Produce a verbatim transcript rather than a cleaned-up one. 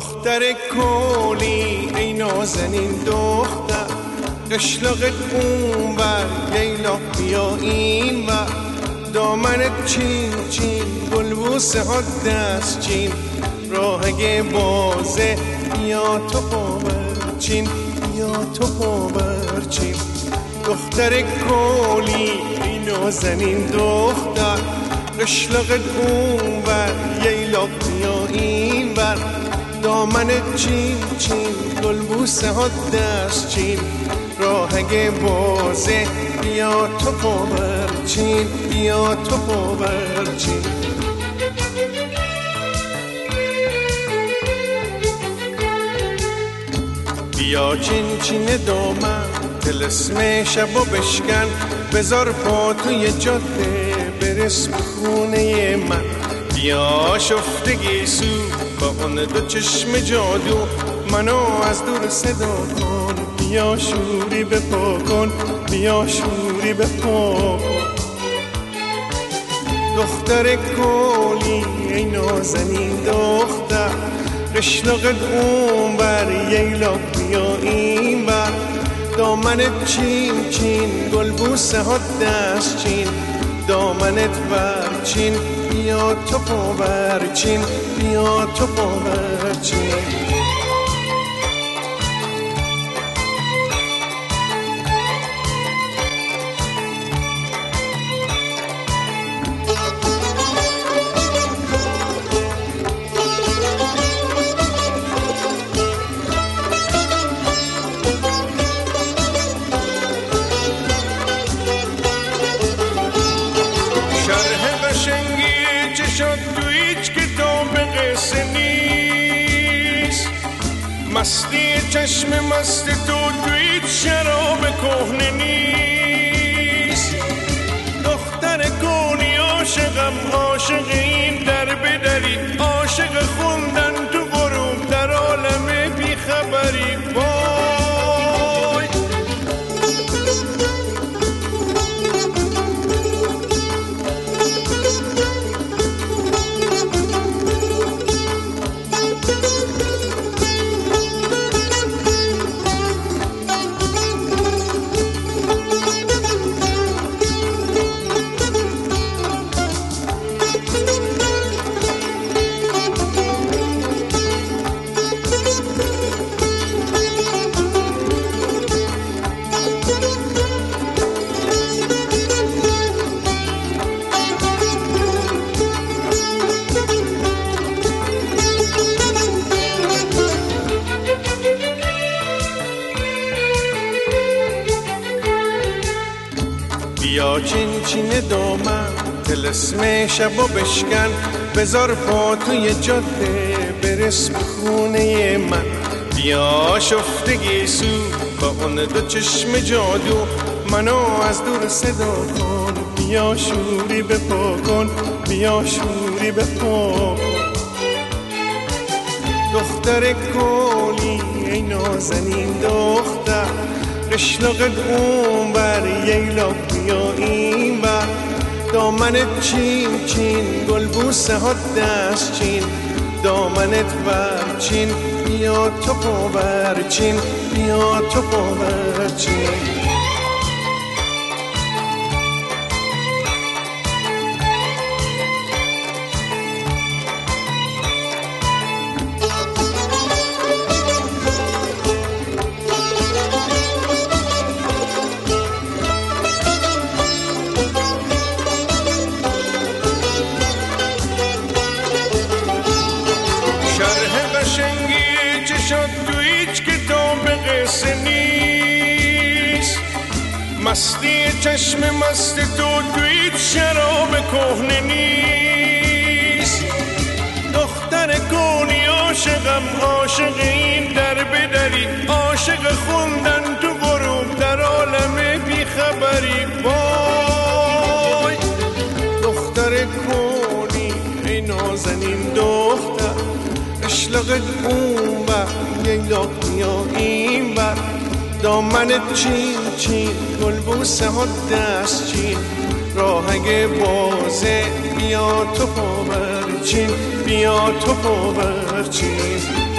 دختر کولی ای نازنین دختر، قشلاقت اون بر لیلا بیا این بر، دامنت چین چین گلبوسه ها دست چین، راهگه بازه بیا تو پاور چین، بیا تو پاور چین. دختر کولی ای نازنین دختر، قشلاقت اون بر لیلا بیا این بر، دامنت چین چین گلبوسه ها دست چین، راهگه بازه بیا تو پاور چین، بیا تو پاور چین. بیا چین چین دامن تلسم شب و بشکن، بذار پا توی جاده برس به خونه من، بیا شفتگی سو با اون دو چشم جادو، منو از دور صدا کن، بیا شوری بپا کن، بیا شوری بپا کن. دختر کولی ای نازنین دختر، قشلاقت اون بر لیلا بیا این بر، دامنت چین چین گلبوسه ها دست چین، دامنت بر چین بیا تو پاور چین، بیا تو پاور چین. قشنگی چشات تو هیچ کتاب قصه نیست، مستی چشم مست تو تو هیچ شراب کهنه نیست. دختر کولی عاشقم، عاشق این در بدری، عاشق خوندن تو غروب در عالم بیخبری. وای بیا چین چین دامن تلسم شب و بشکن، بذار پا توی جاده برس به خونه من، بیا شفتگی سو با اون دو چشم جادو، منو از دور صدا کن، بیا شوری بپا کن، بیا شوری بپا کن. دختر کولی ای نازنین دختر، قشلاقت اون بر لیلا بیا این بر، دامنت چین چین گلبوسه ها دست چین، دامنت بر چین بیا تو پاور چین، بیا تو پاور چین. قشنگی چشات تو هیچ کتاب قصه نیست، مستی چشم مست تو تو هیچ شراب کهنه نیست. دختر کولی عاشقم، عاشق این در بدری، عاشق خوندن تو غروب در عالم بیخبری. وای دختر کولی ای نازنین دختر، قشلاقت اون بر لیلا بیا این بر، دامنت چین چین گلبوسه ها دست چین، راهگه بازه بیا تو پاور چین، بیا تو پاور چین.